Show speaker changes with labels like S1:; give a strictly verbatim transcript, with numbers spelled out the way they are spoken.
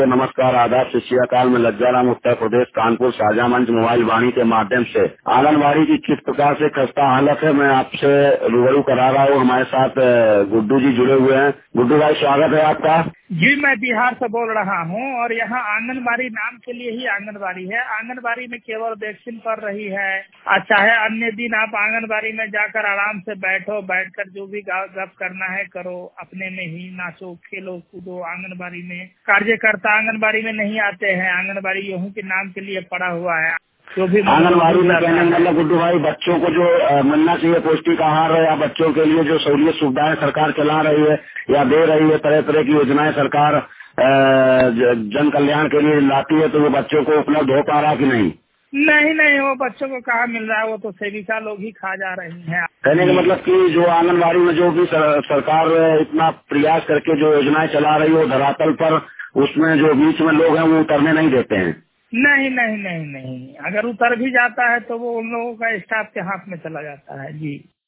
S1: नमस्कार, आदाब, सत श्री अकाल। मैं लज्जाराम, उत्तर प्रदेश, कानपुर, साझा मंच मोबाइल वाणी के माध्यम से आंगनबाड़ी की किस प्रकार से खस्ता हालत है, मैं आपसे रूबरू करा रहा हूँ। हमारे साथ अ, गुड्डू जी जुड़े हुए हैं। गुड्डू भाई, स्वागत है आपका।
S2: जी, मैं बिहार से बोल रहा हूँ और यहाँ आंगनबाड़ी नाम के लिए ही आंगनबाड़ी है। आंगनबाड़ी में केवल वैक्सीन पड़ रही है। और चाहे अन्य दिन आप आंगनबाड़ी में जाकर आराम से बैठो, बैठकर जो भी गप करना है करो, अपने में ही नाचो, खेलो, कूदो। आंगनबाड़ी में कार्यकर्ता आंगनबाड़ी में नहीं आते हैं। आंगनबाड़ी गेहूं के नाम के लिए पड़ा हुआ है। जो भी
S1: आंगनबाड़ी में कहने का मतलब गुड्डू भाई, बच्चों को जो अ, मिलना चाहिए पौष्टिक आहार है, या बच्चों के लिए जो सहूलियत सुविधाएं सरकार चला रही है या दे रही है, तरह तरह की योजनाएं सरकार अ, ज- जन कल्याण के लिए लाती है, तो वो बच्चों को उपलब्ध हो पा रहा कि नहीं?
S2: नहीं नहीं, वो बच्चों को कहाँ मिल रहा है, वो तो सेविका लोग ही खा जा रही हैं।
S1: कहने का मतलब कि जो आंगनबाड़ी में जो भी सर, सरकार इतना प्रयास करके जो योजनाएं चला रही है, वो धरातल पर उसमें जो बीच में लोग हैं वो उतरने नहीं देते हैं।
S2: नहीं नहीं नहीं नहीं, अगर उतर भी जाता है तो वो उन लोगों का स्टाफ के हाथ में चला जाता है। जी।